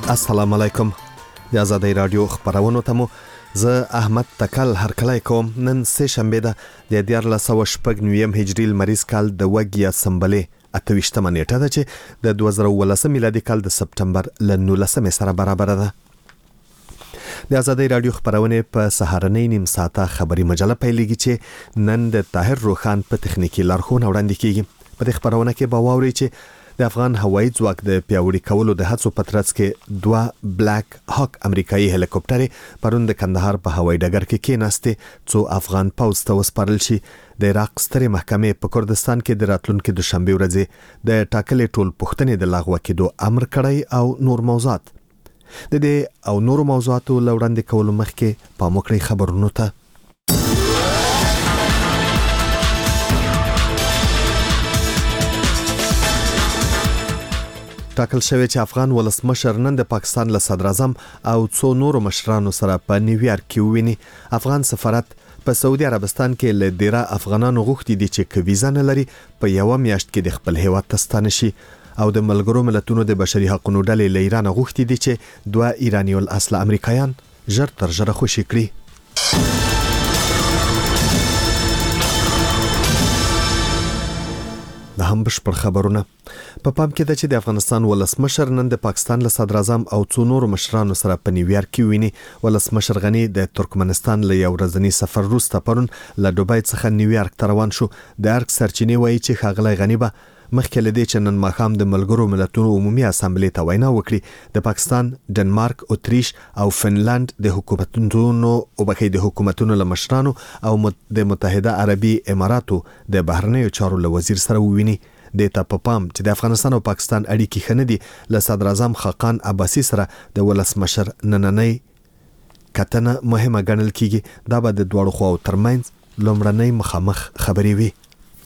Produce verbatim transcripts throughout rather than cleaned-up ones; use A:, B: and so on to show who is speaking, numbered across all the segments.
A: السلام علیکم. د آزادۍ رادیو خبرونو ته مو زه احمد تکل هرکلی کوم. نن سه شنبه ده د دیارلس سوه شپږ نویم هجري لمریز کال د وګیا سمبلې اته ویشتمه نیټه ده چې د دوه زره اوولسم میلادي کال د سپټمبر له نولسمې سره برابر ده. د آزادۍ رادیو خبرونه په سهارنۍ نیم ساعته خبري مجله پیلېږي چې نن د طاهر روخان په تخنیکی لارښوونه وړاندې کیږي. په دې خبرونه کې به واورئ چې د افغان هوایي ځواک د پیاوړي کولو د هڅو په ترڅ کې دوه بلیک هاک امریکایي هلیکوپټرې پرون د کندهار په هوایي ډګر کې کېناستې څو افغان پوځ ته وسپارل شي. د عراق سترې محکمې په کردستان کې د راتلونکو د شنبې ورځې د ټاکلې ټول پوښتنې د لغوه کېدو امر کړی او نور موضوعات. د دې او نور موضوعاتو لوړاندې کولو مخکې پام وکړئ خبرونو ته. ټاکل شوی چې افغان ولسمشر نن د پاکستان له صدر اعظم او څو نورو مشرانو سره په نیویارک کې وویني. افغان سفارت په سعودي عربستان کې له ډیره افغانانو غوښتي دي چې که ویزا نه لري په یو میاشت کې د خپل هیواد ته ستانه شي. او د ملګرو ملتونو د بشري حقوقو ډلې له ایران غوښتي دي چې دوه ایرانی الاصل امریکایان ژر تر ژره خوشي کړي. د هم بشپړ خبرونه په پام کې ده چې د افغانستان ولسمشر نن د پاکستان له صدر اعظم او څو نورو مشرانو سره په نیویارک کې ویني. ولسمشر غنی د ترکمنستان له یو ورځني سفر وروسته پرون له دوبای څخه نیویارک ته روان شو. د ارګ سرچینې وایي چې ښاغلی غنی به مخکې له دې چې نن ماښام د ملګرو ملتونو عمومي اسامبلې ته وینا وکړي د پاکستان، ډنمارک، اتریش او فنلند د حکومتونو او بخې د حکومتونو له مشرانو او د متحده عربي اماراتو د بهرنیو چارو له وزیر سره وویني. د ته په پام چې د افغانستان او پاکستان اړیکې ښه نه دي. له صدر اعظم خاقان عباسي سره د ولسمشر نننۍ کتنه مهمه ګڼل کیږي. دا به د دواړو خواو ترمنځ لومړنۍ مخامخ خبرې وي.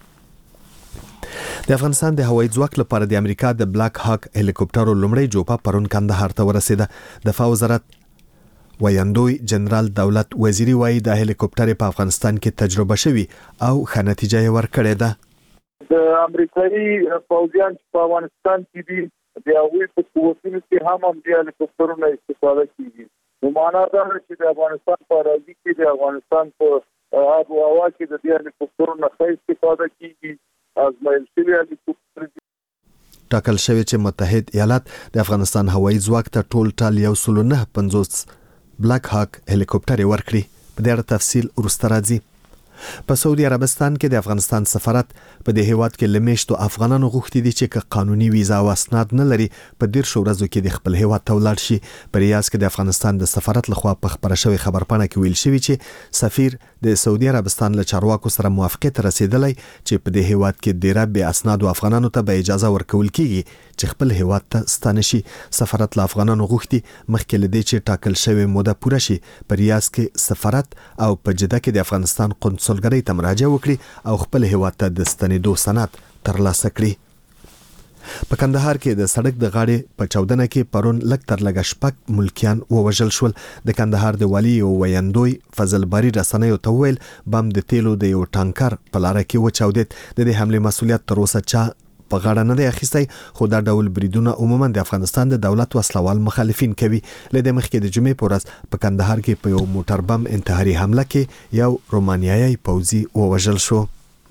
A: د افغانستان د هوایي ځواک لپاره د امریکا د بلیک هاک هلیکوپټرو لومړی جوپه پرون کندهار ته ورسېده. دفاع وزارت ویاندوی جنرال دولت وزیری وایي د هلیکوپټر په افغانستان کې تجربه شوی او ښه نتیجه یې ورکړې ده.
B: د امریکایي پوځیان په افغانستان کې دي د هغوی په قوتونو کې هم هم د هلیکوپټرونو استفاده کیږي. نو معنا دا ده چې د افغانستان په اراضي کې د افغانستان په آب او هوا کې د دې هلیکوپټرونو ښه استفاده کیږي. ازمایل شوی هلیکوپټر
A: ټاکل شوی چې متحد ایالات د افغانستان هوایي ځواک ته ټول ټال یو سل نه پنځوس بلیک هاک هلیکوپټر ورکړي. په دې اړه تفصیل وروسته راځي. په سعودي عربستان کې د افغانستان سفارت په دې هیواد کې لمیشتو افغانانو غوښتي دي چې قانوني ویزا او اسناد نه لري په ډیر شو ورځو کې د خپل هیواد ته ولاړ شي. په ریاض کې د افغانستان د سفارت لخوا په خبره شوی خبرپاڼه کې ویل شوی چې سفیر د سعودي عربستان له چارواکو سره موافقت رسیدلی چې په دې هیواد کې ډیره به اسناد او افغانانو ته به اجازه ورکول کیږي چې خپل هیواد ته ستانه شي. سفارت له افغانانو غوښتي مخکې له دې چې ټاکل شوی موده پوره شي په ریاض کې سفارت او په جده کې د افغانستان قونسلګرۍ ته مراجعه وکړي او خپل هیواد ته د ستنېدو سند ترلاسه کړي. په کندهار کې د سړک د غاړې په چودنه کې پرون لږ تر لږه شپږ ملکیان ووژل شول. د کندهار د والي او ویاندوی فضل باری رسنیو ته ویل بم د تیلو د یو ټانکر په لاره کې وچاودید. د دې حمله مسؤلیت تر اوسه چا په غاړه نه دی اخیستی، خو دا ډول بریدونه عموما د افغانستان د دولت وسلوال مخالفین کوي. لدې مخکې د جمعې په ورځ په کندهار کې په یو موټر بم انتحاري حمله کې یو رومانیایي پوځي ووژل شو.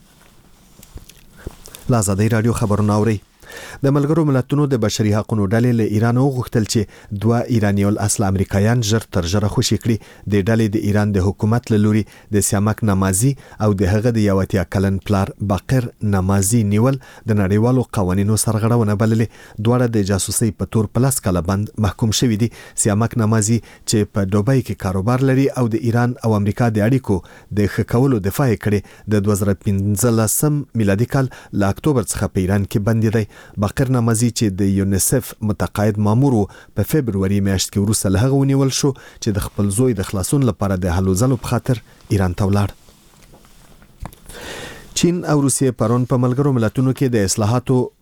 A: لا آزادۍ رادیو خبرونه اورئ. د ملګرو ملتونو د بشري حقوقو ډلې له ایران وغوښتل چې دوه ایرانی الاصل امریکایان ژر تر ژره خوشي کړي. د ډلې د ایران د حکومت له لوري د سیامک نمازي او د هغه د یو اتیا کلن پلار باقر نمازي نیول د نړیوالو قوانینو سرغړونه بللې. دواړه د جاسوسي په تور پلاس کاله بند محکوم شوي دي. سیامک نمازي چې په دوبای کې کاروبار لري او د ایران او امریکا د اړیکو د ښه کولو دفاع کړي د دوه زره پنځلسم میلادي کال له اکتوبر څخه په ایران کې بندي دی. باقر نمازي چې د یونیسف متقاعد مامور په فبرवरी میاشت کې وروسته له هغه ونیول شو چې د خپل زوی د خلاصون لپاره د هلو ځلو په خاطر ایران ته ولاړ. چین او روسیې پرون په ملګرو ملتونو کې د اصلاحاتو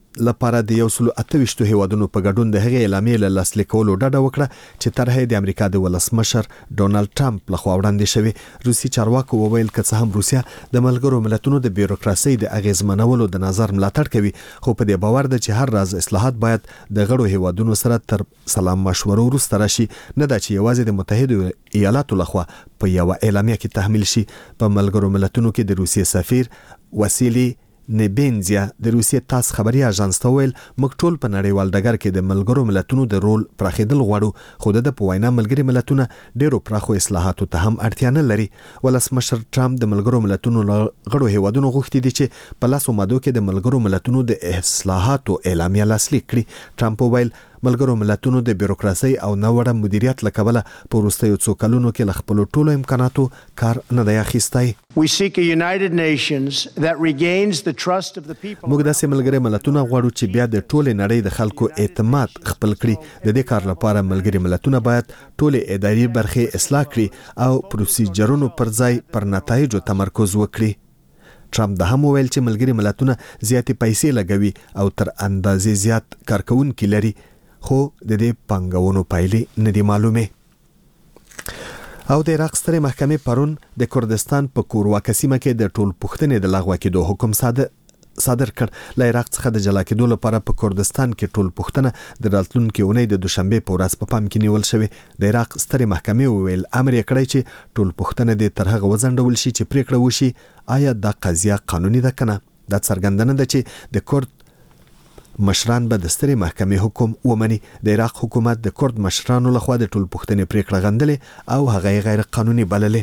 A: لپاره د یو سل اته ویشت هیوادونو په ګډون د هغې اعلامیې له لاسلیک کولو ډډه وکړه چې طرحه د امریکا د ولسمشر ډونالد ټرمپ لخوا وړاندې شوې. روسي چارواکو وویل که څه هم روسیا د ملګرو ملتونو د بیروکراسي د اغیزمنولو د نظر ملاتړ کوي، خو په دې باور ده چې هر راز اصلاحات باید د غړو هیوادونو سره تر سلام مشورو وروسته راشي، نه دا چې یوازې د متحده ایالاتو لخوا په یو اعلامیه کې تحمیل شي. په ملګرو ملتونو کې د روسیې سفیر واسیلی نیبینزیا د روسیې تاس خبري اژانس ته ویل موږ ټول په نړیوال ډګر کې د ملګرو ملتونو د رول پراخېدل غواړو، خو د په وینا ملګري ملتونه ډېرو پراخو اصلاحاتو ته هم اړتیا نه لري. ولسمشر ټرمپ د ملګرو ملتونو غړو هیوادونو غوښتي دي چې په لاسو مادو کې د ملګرو ملتونو د اصلاحاتو اعلامیه لاسلیک کړي. ټرمپ ویل ملګرو ملتونو د بیروکراسي او نوړه مدیریت لکبله په وروستیو څو کلونو کې له خپلو ټولو امکاناتو کار نه دی اخیستی.
C: We seek a united nations that regains the trust of the people.
A: موږ داسې ملګري ملتونه غواړو چې بیا د ټولې نړۍ د خلکو اعتماد خپل کړي. د دې کار لپاره ملګري ملتونه باید ټولې اداري برخې اصلاح کړي او پروسیجرونو پر ځای پر نتایجو تمرکز وکړي. ټرمپ د هم ویل چې ملګري ملتونه زیاتې پیسې لګوي او تر اندازې زیات کارکونکي لري، خو د دې پنګونو پایلې نه دي معلومه. او د عراق سترې محکمې پرون د کردستان په کورواکه سیمه کې د ټول پښتنې د لغوه کېدو حکم صادر صادر کړ. له عراق څخه د جلا کېدو لپاره په کردستان کې ټول پښتنه د راتلونکي اونۍ د دوشنبه په ورځ په پام کې نیول شوی. د عراق سترې محکمې وویل امر یې کړی چې ټول پښتنه د تر هغه وځنډول شي چې پریکړه وشي آیا دا قضیه قانوني ده کنه. دا څرګندونه ده چې د کورد مشران به د سترې محکمې حکم ومني. د عراق حکومت د کورد مشرانو لخوا د ټول پښتنې پریکړه غندلې او هغه غیر قانوني بللې.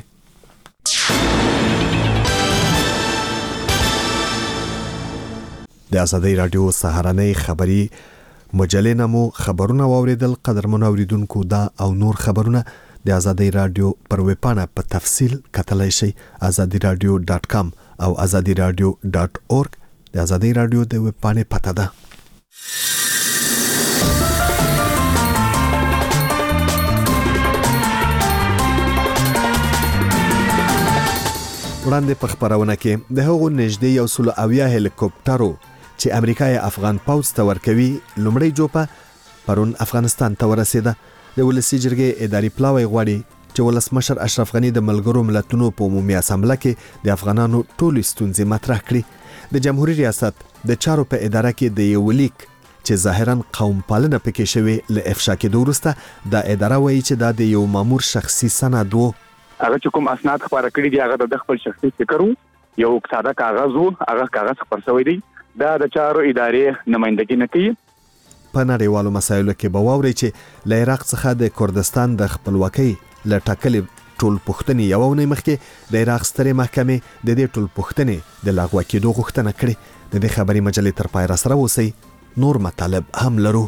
A: د ازادي رادیو سهارنۍ خبری مجلې نمو خبرونه واوریدل. قدرمن اوریدونکو دا او نور خبرونه د ازادي رادیو پر ویب پاڼه په تفصیل کتلای شئ azadi radio dot com او azadi radio dot org. د ازادي رادیو د ویب پاڼې پته ده. وړاندې په خبرونه کې د هغو نږدې یو سل اویا هلیکوپټرو چې امریکا یې افغان پوځ ته ورکوي لومړی جوپه پرون افغانستان ته ورسېده. د ولسي جرګې اداري پلاوی غواړي چې ولسمشر اشرف غني د ملګرو ملتونو په عمومي اسامبله کې د افغانانو ټولې ستونزې مطرح کړي. د جمهوریت ریاست د چارو په اداره کې د یو لیک چې ظاهرا قوم پالنه پکې شوی له افشا کېدو وروسته د اداره وایي چې دا د یو مامور شخصي سند وو.
D: هغه چې کوم اسناد خبره کړی دی هغه د خپل شخصي فکر وو، یو ساده کاغذ وو، هغه کاغذ خبر شوی دی، دا د چارو ادارې نمائندګي نه کوي.
A: په نړیوالو مسایلو کې به واوري چې له عراق څخه د کردستان د خپلواکۍ له ټاکلې ټول پښتنې یو ونې مخکې د عراق سترې محکمې د دې ټول پښتنې د لغوه کېدو غوښتنه کړې. د دې خبري مجلې تر پای را سره اوسئ، نور مطالب هم لرو.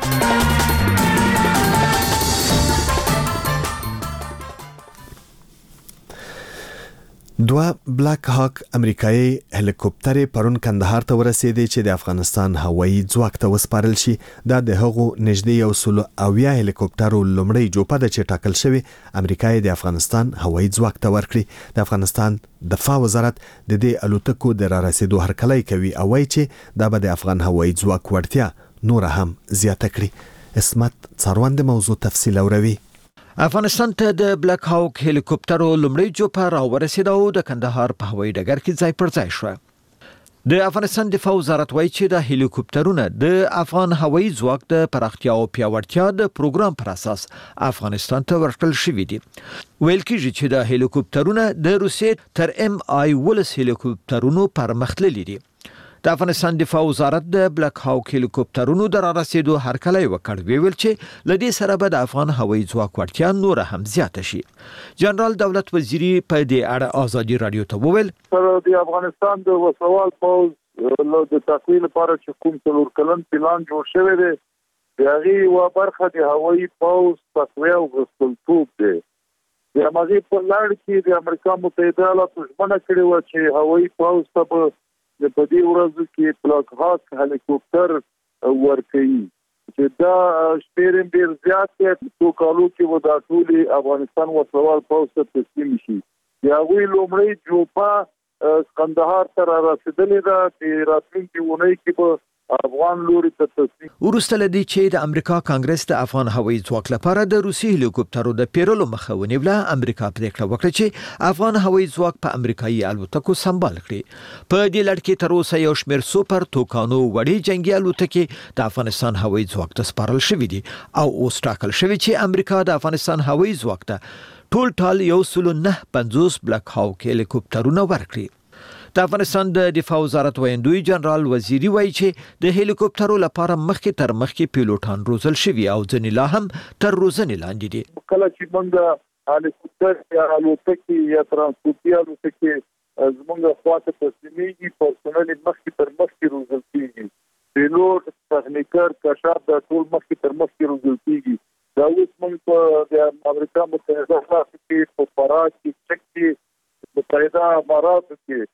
A: دوه بلاک هاک امریکایي هلیکوپټر پرون کندهار ته ورسېدي چې د افغانستان هوایي ځواک ته وسپارل شي. دا د هغو نږدې یو سل اویا هلیکوپټرو لومړی جوپه ده چې ټاکل شوی امریکایي د افغانستان هوایي ځواک ته ورکړي. د افغانستان دفاع وزارت د دې الوتکو د را رسیدو هرکلی کوي او وایي چې دا به د افغان هوایي ځواک وړتیا نور هم زیاته کړي. اسمت څاروان د موضوع تفصیل اوروي.
E: افغانستان ته د بلاک هاوک هلیکوپټرو لومړی جوپه راورسېده او د کندهار په هوایي ډګر کې ځای پر ځای شو. د افغانستان دفاع وزارت وایي چې د هلیکوپټرونو د افغان هوایي ځواک د پراختیا او پیاوړتیا د پروګرام پر اساس افغانستان ته ورکړل شوی دي. ویل کېږي چې د هلیکوپټرونو د روسیې تر ام آی ولس هلیکوپټرونو پرمختللي دي. د افغانستان دفاع وزارت د بلاک هاوک هلیکوپټرونو د را رسیدو هرکلی وکړ. ویل چې لدې سره به د افغان هوایي ځواک وړتیا نور هم زیاته شي. جنرال دولت وزیری په دې اړه ازادي رادیو ته وویل
B: د افغانستان د وسوال پوز د تقویل لپاره چې کوم څلور کلن پلان جوړ شوی دی د هغې یوه برخه د هوایي پوز تقویه او غښتلتوب دی. د همغې په لړ کې د امریکا متحده ایالاتو ژمنه کړې وه چې هوایي پوز ته به د په دې ورځو کې بلاک هاک هلیکوپټر ورکوي چې دا شمېر ډېر زیات دی. څو کالو کې به دا ټولې افغانستان وسوال پوځ ته تسلیم شي. د هغوی لومړۍ جوپه کندهار ته را رسېدلې ده. د راتلونکي اونۍ کې به افغان لوري ته تسلیم.
E: ورسته لدی چې د امریکا کانګرس د افغان هوایي ځواک لپاره د روسي هلیکوپټرو د پیرلو مخه ونیوله، امریکا پریکړه وکړه چې افغان هوایي ځواک په امریکایي الوتکو سمبال کړي. په دې لړ کې تر اوسه یو شمېر سوپر توکانو وړي جنگي الوتکې د افغانستان هوایي ځواک ته سپارل شوې دي او اوس ټاکل شوی چې امریکا د افغانستان هوایي ځواک ته ټول ټال یو سل نه پنځوس بلک هاوک هلیکوپټرونه ورکړي. د افغانستان د دفاع وزارت ویندوی جنرال وزیری وایي چې د هلیکوپټرو لپاره مخکې تر مخکې پیلوټان روزل شوي او ځینې لا هم تر روزنې لاندې دي.
B: کله چې موږ هلیکوپټر یا الوتکې یا ترانسپورتي الوتکې زموږ خواته تسلیمېږي، پرسونل مخکې تر مخکې روزل کېږي، پیلوټ تخنیکر کشاف د ټول مخکې تر مخکې روزل کېږي. دا اوس موږ په د امریکا متحده ایالاتو کې په فراه کې چک کې متحده اماراتو کې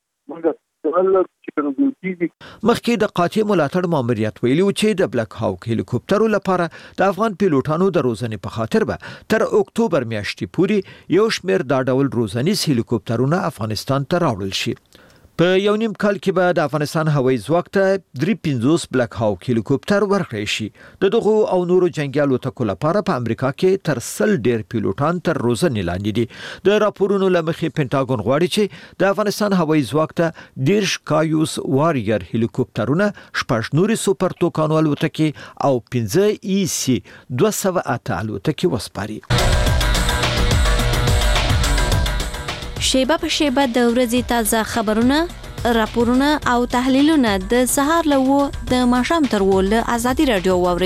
E: مخکې د قاطع ملاتړ ماموریت ویلي و چې د بلک هاوک هلیکوپټرو لپاره د افغان پیلوټانو د روزنې په خاطر به تر اکتوبر میاشتې پورې یو شمېر دا ډول روزنیز هلیکوپټرونه افغانستان ته راوړل شي. په یو نیم کال کې به د افغانستان هوایي ځواک ته درې پنځوس بلک هاوک هلیکوپټر ورکړی شي. د دغو او نورو جنگي الوتکو لپاره په امریکا کې تر سل ډیر پیلوټان تر روزنې لاندې دي. د راپورونو له مخې پینټاګون غواړي چې د افغانستان هوایي ځواک ته دیرش کایوس واریر هلیکوپټرونه، شپږ نورې سوپر توکانو الوتکې او پنځه ای سی دوه سوه اته الوتکې وسپاري.
F: شیبه په شیبه د ورځې تازه خبرونه، راپورونه او تحلیلونه د سهار له وو د ماښام تر وو له ازادي رادیو واوري.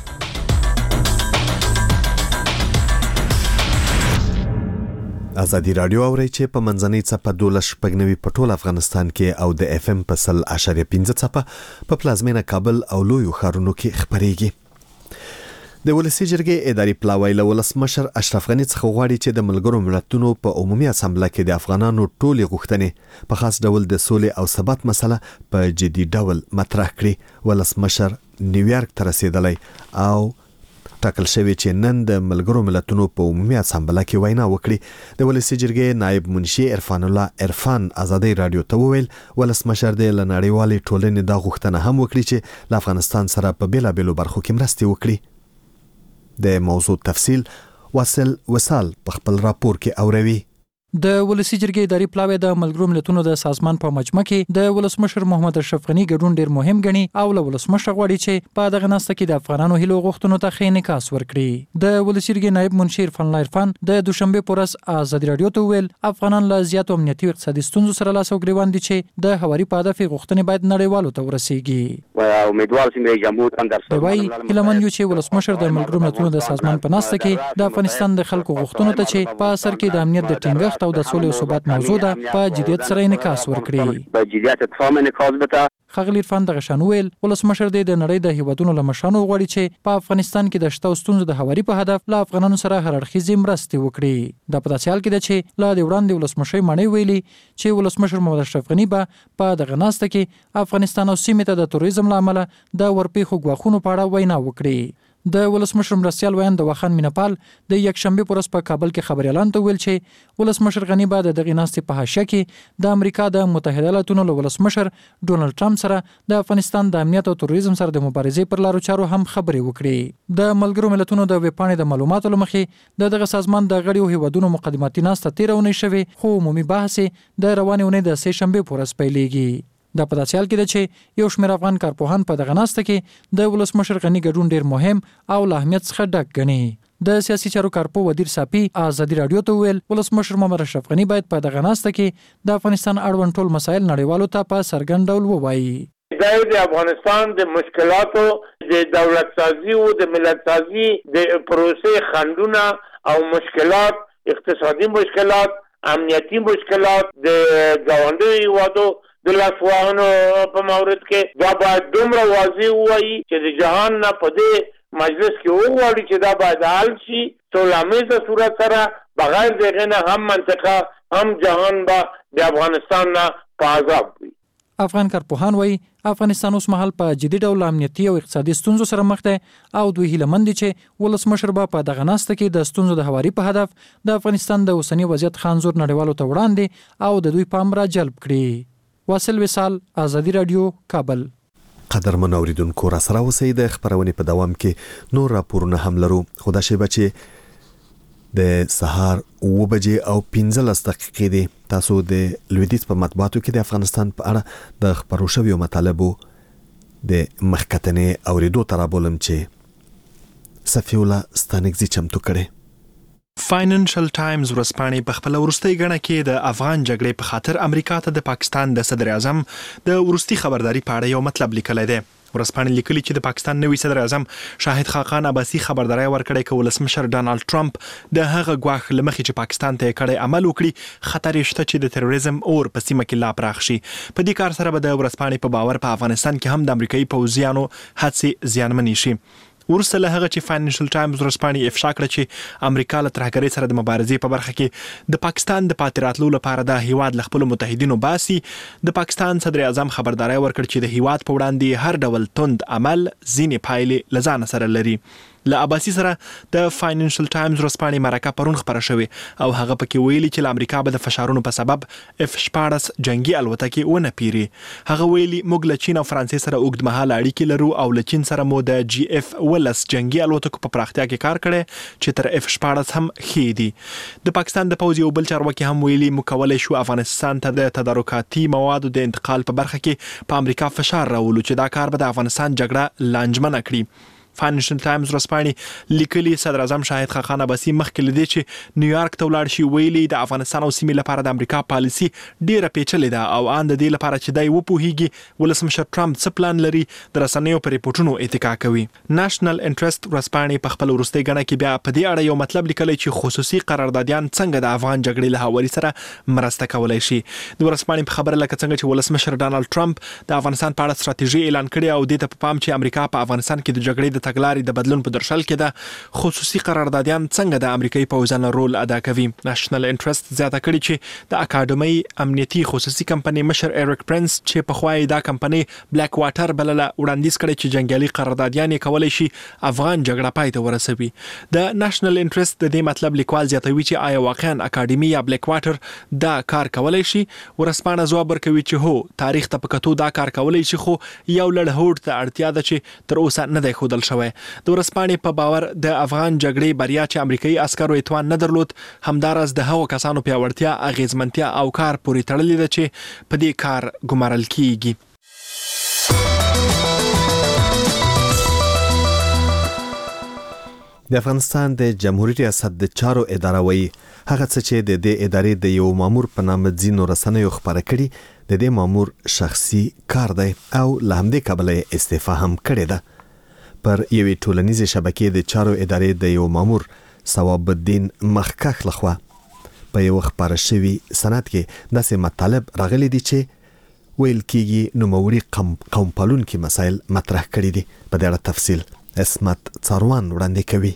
A: ازادي رادیو اوري چې په منځنۍ څپه دولس شپږ نوي په ټول افغانستان کې او د اف ام په سل اشاریه پنځه څپه په پلازمینه کابل او لویو ښارونو کې خبريږي. د ولسی جرګې اداري پلاوی له ولسمشر اشرف غنی څخه غواړي چې د ملګرو ملتونو په عمومي اسامبله کې د افغانانو ټولې غوښتنې په خاص ډول د سولې او ثبات مسله په جدي ډول مطرح کړي. ولسمشر نیویارک ته رسیدلی او ټاکل شوی چې نن د ملګرو ملتونو په عمومي اسامبله کې وینا وکړي. د ولسی جرګې نائب منشي عرفان الله عرفان ازادي رادیو ته وویل ولسمشر د لنړیوالې ټولنې د غوښتنه هم وکړي چې له افغانستان سره په بیلابېلو برخو کې مرستې وکړي. د موضوع تفصیل واصل وصال په خپل راپور کې اوروي.
G: د ولسی جرګې اداري پلاوی د ملګرو ملتونو د سازمان په مجمع کې د ولسمشر محمد اشرف غنی ګډون ډیر مهم ګڼي او له ولسمشر غواړي چې په دغه ناسته کې د افغانانو هیلو غوښتنو ته ښه انعکاس ورکړي. د ولسی جرګې نائب منشي عرفان الله عرفان د دوشنبه پورس ازادي رادیو ته ویل افغانان له زیاتو امنیتي او اقتصادي ستونزو سره لاس او ګریوان دي چې د هواري په هدف غوښتنې باید نړیوالو ته ورسیږي.
H: و امیدوار سیم رئیس جمهور هم در
G: وایي هیلمن یو چې ولسمشر د ملګرو ملتونو د سازمان په ناسته کې د افغانستان د خلکو غوښتنو ته چې په اثر کې د امنیت د ټینګښت او د سولې او ثبات موضوع ده په جديت سره انعکاس ورکړي.
H: په جديت اتفاق انعکاس بتا
G: خغلی عرفان دغه شان ویل ولسمشر د نړۍ د هیوادونو لمشانو غواړي چې په افغانستان کې د شته ستونزو د هواري په هدف له افغانانو سره هر اړخیزې مرستې وکړي. د پداسې حال کې ده چې لا د وړاندې ولسمشر معنی ویلي چې ولسمشر محمد اشرف غنی به په دغه ناسته کې افغانستان او سیمې ته د تروریزم لامل د ورپېښو غواخونو په اړه وینا وکړي. د ولسمشر مرستیال ویان د واخان مینپال د یک شنبه پورس په کابل کې خبري اعلان ته ویل چې ولسمشر غنی بعد دغه ناستې په حاشیه کې د امریکا د متحده ایالاتونو له ولسمشر ډونلډ ټرمپ سره د افغانستان د امنیت او تروریزم سره د مبارزې پر لارو چارو هم خبري وکړي. د ملګرو ملتونو د ویبپاڼې د معلوماتو لمخې د دغه سازمان د غړیو هیوادونو مقدماتي ناسته تیرونه شوي خو عمومي بحث د روانې اونۍ د سه شنبه پورس پیلېږي. د پداسې حال کې ده چې یو شمېر افغان کارپوهان په دغه ناسته کې د ولسمشر غنی ګډون ډیر مهم او له اهمیت څخه ډک ګڼي. د سیاسي چارو کارپو ودیر ساپی ازادي رادیو ته ویل ولسمشر محمد اشرف غنی باید په دغه ناسته کې د افغانستان اړوند ټول مسایل نړیوالو ته په څرګند ډول ووایي.
I: د افغانستان د مشکلاتو د دولت سازي او د ملت سازي د پروسې خنډونه او مشکلات، اقتصادي مشکلات، امنیتي مشکلات د ګاونډي هیوادو د لاسوهنو په مورد کې دا باید دومره واضح وایي چې د جهان نه په دې مجلس کې وغواړي چې دا باید حل شي سولامیزه صورت سره بغیر دغه نه هم منطقه هم جهان به د افغانستان نه په عذاب وي.
G: افغان کارپوهان وایي افغانستان اوس مهال په جدي ډول امنیتي او اقتصادي ستونزو سره مخ دی او دوی هیلمن دي چې ولسمشر به په دغه ناسته کې د ستونزو د هواري په هدف د افغانستان د اوسنی وضعیت خانزور نړیوالو ته وړاندې او د دوی پام را جلب کړي. واصل وصال ازادي رادیو کابل.
A: قدرمن اوریدونکو را سره اوسئ. د خبرونې په دوام کې نور راپورونه هم لرو، خو دا شیبه چې د سهار اوه بجې او پنځلس دقیقې دي. تاسو د لویدیځ په مطبوعاتو کې د افغانستان په اړه د خبرو شویو مطالبو د مخکتنې اوریدو ته رابولم چې صفی الله ستانکزي چمتو کړي.
J: فاینانشل ټایمز ورځپاڼې په خپل وروستۍ غڼه کې د افغان جګړې په خاطر امریکا ته د پاکستان د صدر اعظم د وروستي خبرداري په اړه یو مطلب لیکلی دی. ورځپاڼې لیکلي چې د پاکستان نوي صدر اعظم شاهد خاقان عباسي خبرداري ورکړې چې ولسمشر ډانلډ ټرمپ د هغه غواخ لمخې چې پاکستان ته کړي عمل وکړي خطر شته چې د تروریزم اور په سیمه کې لا پراخ شي. په دې کار سره به د ورځپاڼې په باور په افغانستان کې هم د امریکایي پوځیانو هڅې زیانمنې شي. ورسره له هغه چې فاینانشل ټایمز ورځپاڼې افشا کړه چې امریکا له ترهګرۍ سره د مبارزې په برخه کې د پاکستان د پاتې راتلو لپاره د هیواد له خپلو متحدینو باسي. د پاکستان صدر اعظم خبرداری ورکړ چې د هیواد په وړاندې هر ډول توند عمل ځینې پایلې له ځانه سره لري. له عباسي سره د فاینانشل ټایمز ورځپاڼې مرکه پرون خبره شوې او هغه پکې ویلي چې امریکا به د فشارونو په سبب اف شپاړس جنگي الوتکې ونه پیري. هغه ویلي موږ له چین او فرانسې سره اوږدمهاله اړیکې لرو او له چین سره مو د جی اف ولس جنگي الوتکو په پراختیا کې کار کړی چې تر اف شپاړس هم ښې دي. د پاکستان د پوځ یو بل چارواکي هم ویلي موږ کولی شو افغانستان ته د تدارکاتي موادو د انتقال په برخه کې په امریکا فشار راولو چې دا کار به د افغانستان جګړه لانجمنه کړي. فاینانشل ټایمز ورځپاڼې لیکلي صدر اعظم شاهد خاقان عباسي مخکې له دې چې نیویارک ته ولاړ شي ویلي د افغانستان او سیمې لپاره د امریکا پالیسي ډیره پیچلې ده او ان د دې لپاره چې دای وپوهیږي ولسمشر ټرمپ څه پلان لري د رسنیو پر ریپورتونو اتکا کوي. نېشنل انټرست ورځپاڼې په خپل وروستۍ غڼه کې بیا په دې اړه یو مطلب لیکلی چې خصوصي قراردادیان څنګه د افغان جګړې له هواري سره مرسته کولای شي. د ورځپاڼې په خبره لکه څنګه چې ولسمشر ډانلډ ټرمپ د افغانستان په اړه ستراتیژي اعلان کړې او د ته په پام چې امریکا په افغانستان کې د جګړې د تګلارې د بدلون په درشل کې ده خصوصي قراردادیان څنګه د امریکایي پوځیانو رول ادا کوي. نېشنل انټرست زیاته کړي چې د اکاډمي امنیتي خصوصي کمپنۍ مشر ایرک پرنس چې په خوای دا کمپنۍ بلیک واټر بلله وړاندیز کړي چې جنگیالي قراردادیان کولای شي افغان جګړه پای ته ورسوي. د نېشنل انټرست د دې مطلب لیکوال زیاتوي چې آیا واقعا اکاډمي یا بلیک واټر دا کار کولای شي. ورسپانه ځواب ورکوي چې هو تاریخ ته پکتو دا کار کولای شي خو یو لړ هوډ ته اړتیا ده چې تر اوسه نه دی ښودل شوی. د ورځپاڼې په باور د افغان جګړې بریا چې امریکایي عسکرو اتوان نه درلود همدارس د هغو کسانو پیاوړتیا اغیزمنتیا او کار پورې تړلې ده چې په دې کار ګمارل کیږي.
A: د افغانستان د جمهوریت ریاست د چارو اداره وایي هغه څه چې د دې ادارې د یو مامور په نامه ځینو رسنیو خبره کړي د دې مامور شخصي کار دی او له همدې کبله استعفا هم کړې ده. پر یوې ټولنیزې شبکې د چارو ادارې د یو مامور ثواب الدین مخکخ لخوا په یو خبره شوی سند کې داسې مطالب راغلي دي چې ویل کېږي نوموړي قوم پالونکي مسایل مطرح کړي دي. په دې اړه تفصیل اسمت څاروان وړاندې کوي.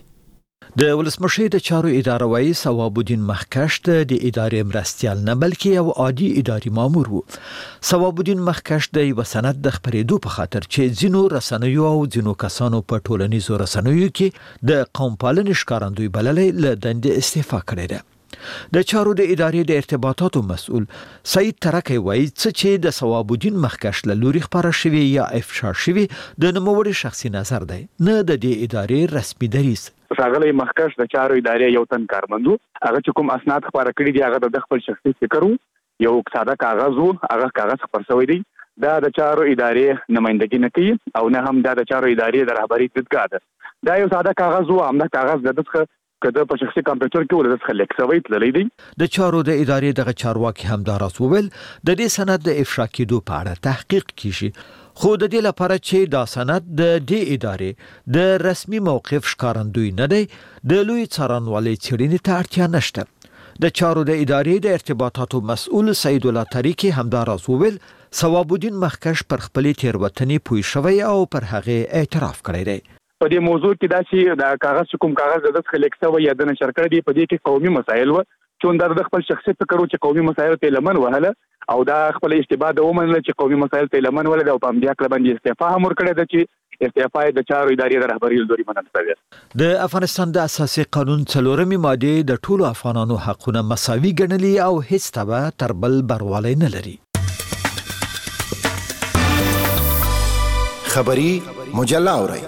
E: د ولسمشر د چارو اداره وايي ثواب الدین مخکش د ادارې مرستیال نه بلکې یو عادي اداري مامور وو. ثواب الدین مخکش د یو سند د خبرېدو په خاطر چې ځینو رسنیو او ځینو کسانو په ټولنیزو رسنیو کې د قوم پالنې ښکارندوی بللې له دندې استعفا کړې ده. د چارو د ادارې د ارتباطاتو مسؤل سید ترکی وایي چې د ثواب الدین مخکش له لوري خبره شوی یا افشا شوی د نوموړي شخصي نظر دی نه د دې ادارې رسمي دریځ.
D: ښاغلی مخکش د چارو ادارې یو تن کارمندو هغه چې کوم اسناد خبره کړي دي هغه د خپل شخصي فکر یو ساده کاغذ وو هغه کاغذ خبر شوی دی دا د چارو ادارې نمائندګي نه کوي او نه هم دا د چارو ادارې د رهبري دستګاه ده. دا یو ساده کاغذ وو همدا کاغذ د دغه کده په شخصي کمپیوټر کې ولر څخه لیکسوي تللی دی.
E: د چارو د ادارې دغه چارواکي هم دا راس وویل د دې سند د افشا کېدو په اړه تحقیق کیږي خو د دې لپاره چې دا سند د دې ادارې د رسمي موقف ښکارندوی نه دی د لوی څارنوالۍ څېړنې ته اړتیا نشته. د چارو د ادارې د ارتباطاتو مسؤل سید الله طریقي هم دا راس وویل ثواب الدین مخکش پر خپلې تېروتنې پوه شوی او پر هغې اعتراف کړی دی.
D: په دې موضوع کې دا چې دا کاغذ کوم کاغذ د دغه لیکسوي یا د نشر کړی دی په دې کې قومي مسایل و چې د خپل شخصي فکر چې قومي مسایل ته لمن وهله او دا خپل اشتباه د ومنل چې قومي مسایل ته لمن ولې او په امدیا کله باندې استعفا هم ورکړی د چې استعفا د چارو ادارې د رهبري لوري منل شوی.
E: د افغانستان د اساسي قانون څلورمې ماده د ټولو افغانانو حقونه مساوي ګڼلي او هیڅ تبع تر بل بروالی نه لري.
K: خبری مجله اورئ.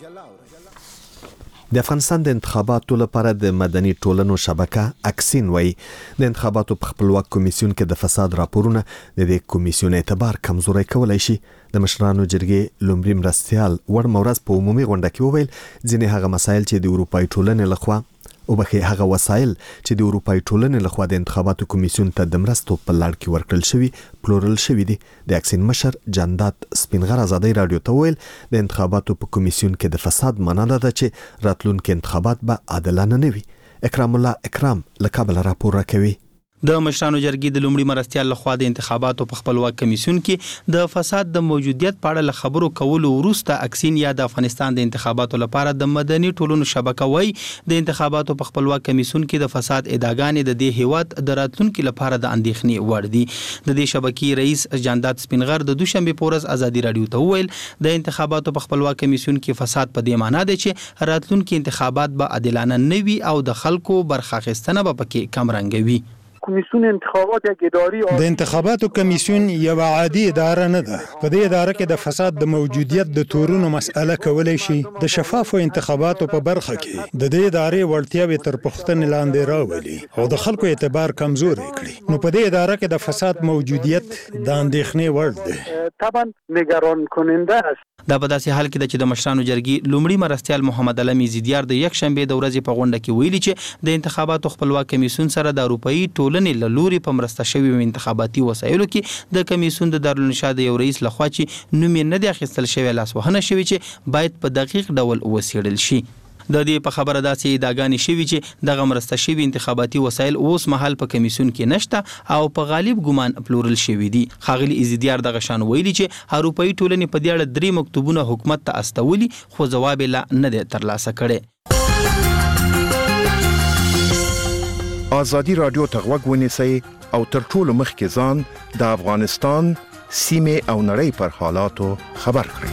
A: د افغانستان د انتخاباتو لپاره د مدني ټولنو شبکه اکسین وای د انتخاباتو په خپلواک کمیسیون کې د فساد راپورونه د دې کمیسیون اعتبار کمزوري کولای شي. د مشرانو جرګې لومړي مرستيال ور مورز په عمومي غونډه کې وویل ځینې هغه مسایل چې د اروپאי ټولنې لخوا او بخې هغه وسایل چې د اروپאי ټولنې لخوا د انتخاباتو کمیسیون ته د مرستو په لړ کې ورکړل شوی پلورل شوی دي. د اکسین مشر جاندات سپینغر ازادي رادیو ته ویل د انتخاباتو په کمیسیون کې د فساد مننه ده چې راتلونکي انتخابات به عادلانه نه وي. اکرام الله اکرام له کابل راپور راکوي.
L: د مشرانو جرګې د لومړي مرستيال لخوا د انتخاباتو په خپلواک کمیسیون کې د فساد د موجودیت په اړه خبرو کولو وروسته اکسین یا د افغانستان د انتخاباتو لپاره د مدني ټولنو شبکه وای د انتخاباتو په خپلواک کمیسیون کې د فساد ادعاګانې د دې هیواد د راتلونکو لپاره د اندېښنې وړ دي. د دې شبکې رئیس جاندات سپینغر د دوشنبه پورز ازادي رادیو ته ویل د انتخاباتو په خپلواک کمیسیون کې فساد په دې معنی دی چې راتلونکو انتخابات به عادلانه نه وي او د خلکو برخه اخیستنه به پکې کم رنګ وي.
M: کمیسیون انتخابات یک اداري
N: د انتخاباتو کمیسیون یو عادي اداره نه ده. په دې اداره کې د فساد د موجودیت د تورونو مسأله کولای شي. د شفافو انتخاباتو په برخه کې د دې ادارې وړتیاوې تر پوښتنې لاندې راولي او د خلکو اعتبار کمزوري کړي. نو په دې اداره کې د فساد موجودیت د اندېښنې وړ دی.
M: طبعا نگران کننده است.
L: دا په داسې حال کې چې د مشرانو جرګې لومړي مرستيال محمد علي زیدیار د یک شنبه د ورځې په غونډه کې ویلي چې د انتخاباتو خپلواک کمیسیون سره د اروپאי ټولنې له لوري په مرسته شوی انتخاباتي وسایلو کې د کمیسیون د دارالانشا د یو رئیس لخوا چې نوم یې نه دی اخیستل شوی لاسوهنه شوی چې باید په دقیق ډول وڅېړل شي. د دې په خبره داسې ادعاګانې شوي چې دغه مرسته شوي انتخاباتي وسایل اوس مهال په کمیسیون کې نشته او په غالب ګمان پلورل شوي دي. ښاغلي ایزیدیار دغه شان ویلي چې اروپאי ټولنې په دې اړه درې مکتوبونه حکومت ته استولي خو ځواب یې لا نه دی ترلاسه کړی.
K: ازادي رادیو ته غوږ ونیسئ او تر ټولو مخکې ځان د افغانستان سیمې او نړۍ پر حالاتو خبر کړئ.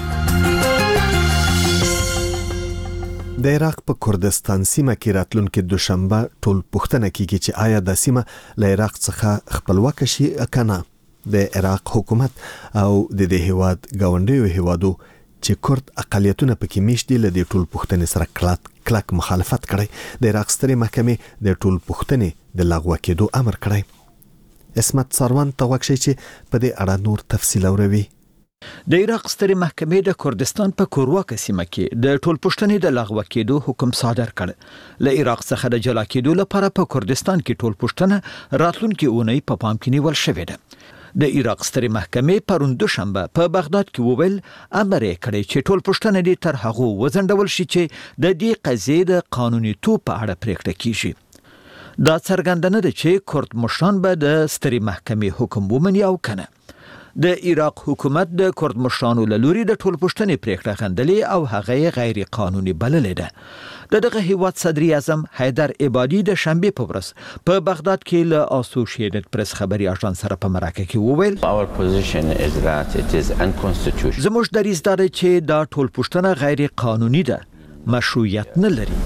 A: د عراق په کردستان سیمه کې راتلونکي دوشنبه ټول پوښتنه کیږي چې آیا د سیمه له عراق څخه خپلواک شي کنه. د عراق حکومت او د دې هیواد ګاونډیو هیوادو چې کورد اقالیتونه پکې میشت دي له دې ټول پوښتنې سره کلک کلک مخالفت کړي. د عراق سترې محکمې د ټول پوښتنې د لغوه کېدو امر کړی. اسمت سروان ته وکړي چې په دې اړه نور تفصیل اوروي.
E: د عراق سترې محکمې د کردستان په کورواکه سیمه کې د ټول پوښتنې د لغوه کېدو حکم صادر کړ. له عراق څخه د جلا کېدو لپاره په کردستان کې ټول پوښتنه راتلونکي اونۍ په پام کې نیول شوې ده. د عراق سترې محکمې پرون دوشنبه په بغداد کې وویل امر یې کړی چې ټول پوښتنې دې تر هغو وځنډول شي چې د دې قضیې د قانونیتوب په اړه پریکړه کیږي. دا څرګندونه ده چې کورد مشران به د سترې محکمې حکم ومني او کنه. د عراق حکومت د کورد مشرانو له لوري د ټول پوښتنې پریکړه غندلې او هغه غیر قانوني بللې ده. د دغه هیواد صدر اعظم حیدر عبادي د شنبه په ورځ په بغداد کې له اسوسییټډ پریس خبري اژانس سره په مرکه کې وویل
O: Our position is that it is unconstitutional.
E: زموږ دریځ دا دی چې دا ټول پوښتنه غیر قانوني ده، مشروعیت نه لري.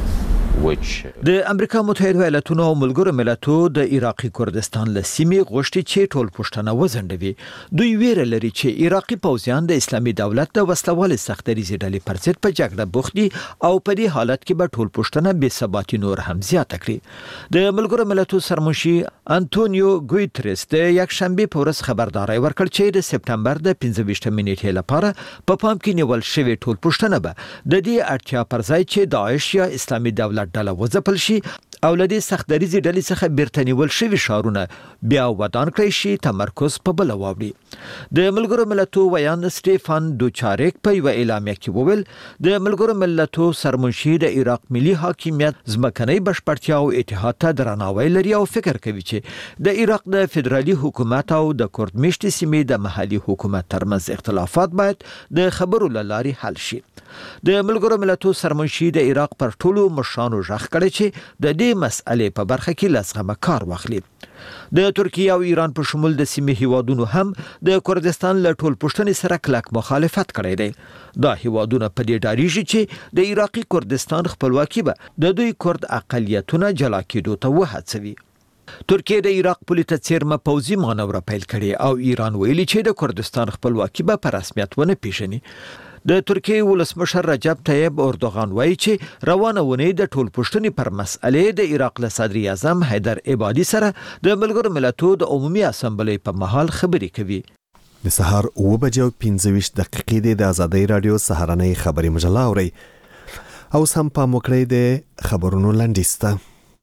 E: د امریکا متحده ایالاتونو او ملګرو ملتونو د عراقي کردستان له سیمې غوښتي چې ټول پوښتنه وځنډوي. دوی ویره لري چې عراقي پوځیان د اسلامي دولت د وسلوال سختریزي ډلې پر ضد په جګړه بوخت دي او په دې حالت کې به ټول پوښتنه بې ثباتي نور هم زیاته کړي. د ملګرو ملتونو سرمنشي انټونیو ګویتریس د یک شنبه په ورځ خبرداري ورکړ چې د سپتمبر د پنځه ویشتمې نیټې لپاره په پام کې نیول شوی ټول پوښتنه به د دې اړتیا پر ځای چې داعش یا اسلامي دولت ډله وځپل شي او لدې سختریزي ډلې څخه بیرته نیول شوی شهرونه بیا ودان کړی شي تمرکز په بل واوړي. د ملګرو ملتونو ویان سټيفان دوچاریک په یو اعلامیه کې وویل د ملګرو ملتونو سرمنشي د عراق ملي حاکمیت ځمکنۍ بشپړتیا او اتحاد ته درناوی لري او فکر کوي چې د عراق د فدرالي حکومت او د کورد میشتې سیمې د محلي حکومت ترمنځ اختلافات باید د خبرو له لارې حل شي. د ملګرو ملتونو سرمنشي د عراق پر ټولو مشرانو ژغ کړی چې د دې مسئلې په برخه کې لازمه کار واخلي. د ترکیه او ایران په شمول د سیمې هیوادونو هم د کردستان له ټول پوښتنې سره کلک مخالفت کړی دی. دا هیوادونه په دې ډاریږي چې د عراقي کردستان خپلواکي به د دوی کورد اقلیتونه جلا کېدو ته وهڅوي. ترکیه د عراق پولې ته څیرمه پوځي مانور پیل کړي او ایران ویلي چې د کردستان خپلواکي به په رسمیت ونه پیژني. د ترکیه ولسمشر رجب طیب اردوغان وایي چې روانه ونې د ټول پښتني پر مسئله د عراق له صدر اعظم حیدر عبادي سره د ملګرو ملتونو د عمومي اسمبلی په مهال خبرې کوي.
A: د سهار اوه بجې او پنځه ویشت دقیقې د ازادۍ راډیو سهارنۍ خبري مجله اورئ. اوس هم پام وکړئ د خبرونو لنډیز ته.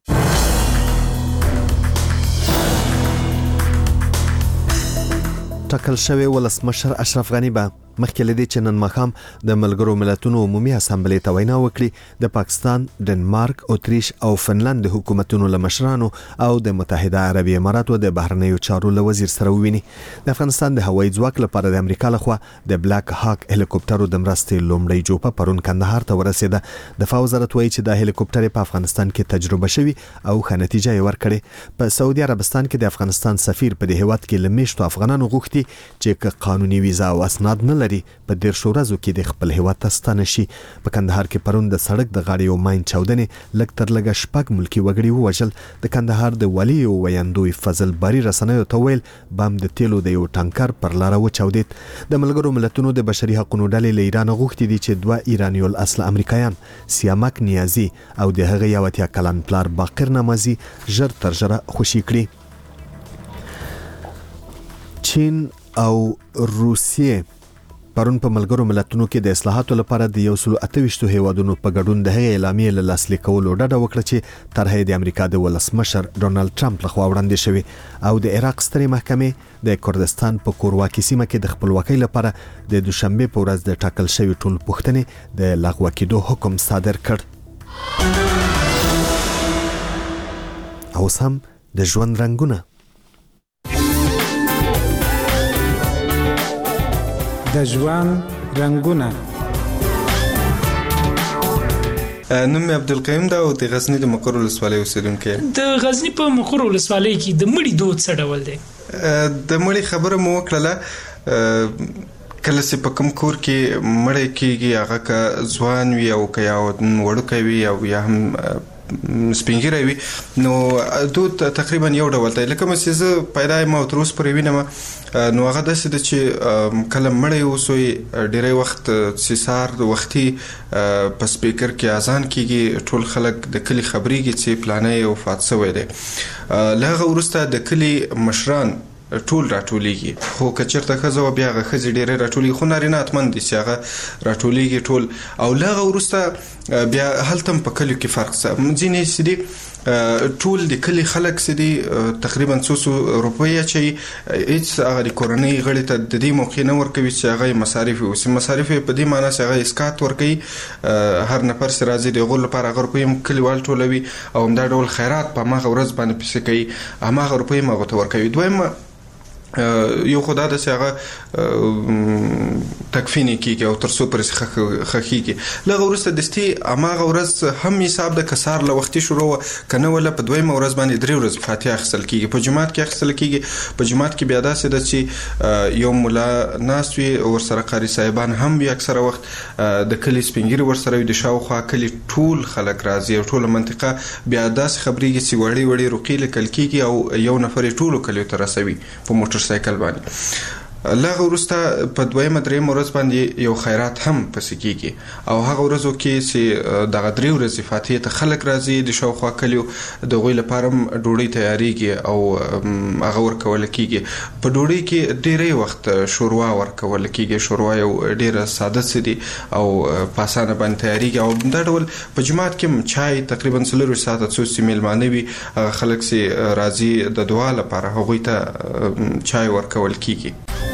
A: ټاکل شوی ولسمشر اشرف غنی به مخکې لدی چې نن ماښام د ملګرو ملتونو عمومي اسمبلی ته وینا وکړي د پاکستان، ډنمارک، اتریش او فنلند د حکومتونو له مشرانو او د متحده عربي اماراتو د بهرنیو چارو له وزیر سره وویني. د افغانستان د هوایي ځواک لپاره د امریکا لخوا د بلاک هاک هلیکوپټرو د مرستې لومړی جوپه پرون کندهار ته ورسېده. دفاع وزارت وایي چې د هلیکوپټر په افغانستان کې تجربه شوی او ښه نتیجه یې ورکړې. په سعودي عربستان کې د افغانستان سفیر په دې هیواد کې له میشتو افغانانو غوښتي چې قانوني ویزا او اسناد نه لري په ډیر شورازو کې د خپل هیواد ته ستانه شي. په کندهار کې پرون د سړک د غاړې او ماین چاودنې لږ تر لږه شپږ ملکی وګړي ووژل. د کندهار د والي او ویاندوی فضل باری رسنیو ته ویل بم د تیلو د یو ټانکر پر لار وچاودید. د ملګرو ملتونو د بشري حقوقو ډلې له ایران غوښتي دي چې دوه ایرانی الاصل امریکایان سیامک نیازی او د هغه یو اتیا کلن پلار باقر نمازی ژر تر ژره خوشي کړي. چین او روسیه پرون په ملګرو ملتونو کې د اصلاحاتو لپاره د یو سل اته ویشت هیوادونو په ګډون د هغې اعلامیې له لاسلیک کولو ډډه وکړه چې طرحه د امریکا د ولسمشر ډونالد ټرمپ لخوا وړاندې شوې او د عراق سترې محکمې د کردستان په کورواکي سیمه کې د خپلواکۍ لپاره د دوشنبه په ورځ د ټاکل شوی ټول پوښتنې د لغوه کېدو حکم صادر کړ. اوس هم د ژوند رنګونه.
P: د ژوند رنگونه.
Q: نوم مې عبدالقیوم دا او د غزنی د مقر ولسوالۍ اوسیدونکی.
R: د غزنی په مقر ولسوالۍ کې د مړي دود څه ډول دی؟
Q: د مړي خبره مو وکړله. کله چې په کوم کور کې مړی کېږي هغه که ځوان وي او که یا وړوکی وي او یا هم سپینګیری وي نو دود تقریبا یو ډول دی. لکه مې چې زه پیدا یم او تر اوسه پورې وینم نو هغه داسې ده چې کله مړی اوسوي ډېری وخت چې سهار وختي په سپیکر کې اذان کېږي ټول خلک د کلي خبرېږي چې فلانی وفات شوی دی. له هغه وروسته د کلي مشران ټول راټولېږي خو که چېرته ښځه وه بیا هغه ښځې ډېرې راټولېږي خو نارینه حتمن دي چې هغه راټولېږي ټول او له هغه وروسته بیا هلته هم په کلیو کې فرق شته. ځینې چې دي ټول د کلي خلک چې دي تقریبا څو څو روپۍ اچوي هېڅ هغه د کورنۍ غړي ته د دې موقع نه ورکوي چې هغه یې مصارف اوسي. مصارف یې په دې معنا چې هغه اسکات ورکوي هر نفر چې راځي د هغو لپاره هغه روپۍ هم کلیوال ټولوي او همدا ډول خیرات په هماغه ورځ باندې پیسې کوي هماغه روپۍ هم هغو ته ورکوي. دویمه یو خدا د هغه تکفینې کېږي او تر څو پرې ښخېږي. لږ وروسته دستي هماغه ورځ هم حساب ده که سهار له وختي شروع وه که نه وله په دویمه ورځ باندې درې ورځې فاتحه اخیستل کېږي. په جومات کې اخیستل کېږي. په جومات کې بیا داسې ده چې یو ملا ناست وي ورسره قاري صاحبان هم وي اکثره وخت د کلي سپینګیري ورسره وي د شاوخوا کلي ټول خلک راځي او ټوله منطقه بیا داسې خبرېږي چې وړې وړې رقیې لیکل کېږي او یو نفر یې ټولو کلیو ته رسوي په موټر سایکل باندې. لغه وروسته په دویمه درېیمه ورځ باندې یو خیرات هم پسې کېږي او هغه ورځو کې چې دغه درې ورځې فاتحې ته خلک راځي د شاوخوا کلیو د هغوی لپاره هم ډوډۍ تیارېږي او هغه ورکوله کېږي. په ډوډۍ کې ډېری وخت شوروا ورکوله کېږي. شوروا یو ډېره ساده څه دي او په اسانه باندې تیارېږي او دا ډول په جومات کې هم چای تقریبا څلور ساعته څو چې میلمانه وي هغه خلک چې راځي د دعا لپاره هغوی ته چای ورکول کېږي.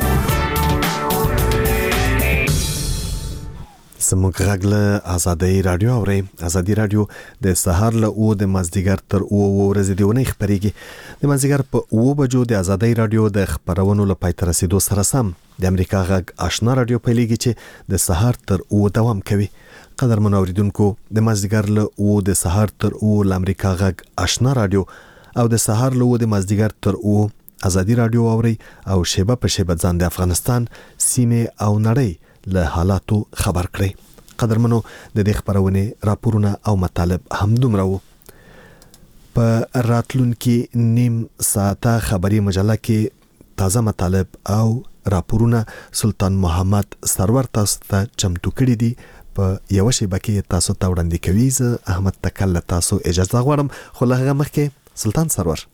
A: زموږ غږ له ازادۍ راډیو اورئ. ازادي راډیو د سهار له اوه د مازدیګر تر اوه ورځې د اونۍ خپرېږي. د مازدیګر په اوه بجو د ازادۍ راډیو د خپرونو له پای ته رسېدو سره سم د امریکا غږ آشنا راډیو پیلېږي چې د سهار تر اوه دوام کوي. قدرمنو اوریدونکو د مازدیګر له اوه د سهار تر اوه له امریکا غږ آشنا راډیو او د سهار له اوه د مازدیګر تر اوه ازادي راډیو اورئ او شیبه په شیبه ځان د افغانستان سیمې او نړۍ له حالاتو خبر کړئ. قدرمنو د دې خبرونې راپورونه او مطالب هم دومره وو. په راتلونکي نیم ساعته خبري مجله کې تازه مطالب او راپورونه سلطان محمد سرور تاسو ته چمتو کړي دي. په یو شیبه کې تاسو ته وړاندې کوي. زه احمد تکل تاسو اجازه غواړم، خو له هغه مخکې سلطان سرور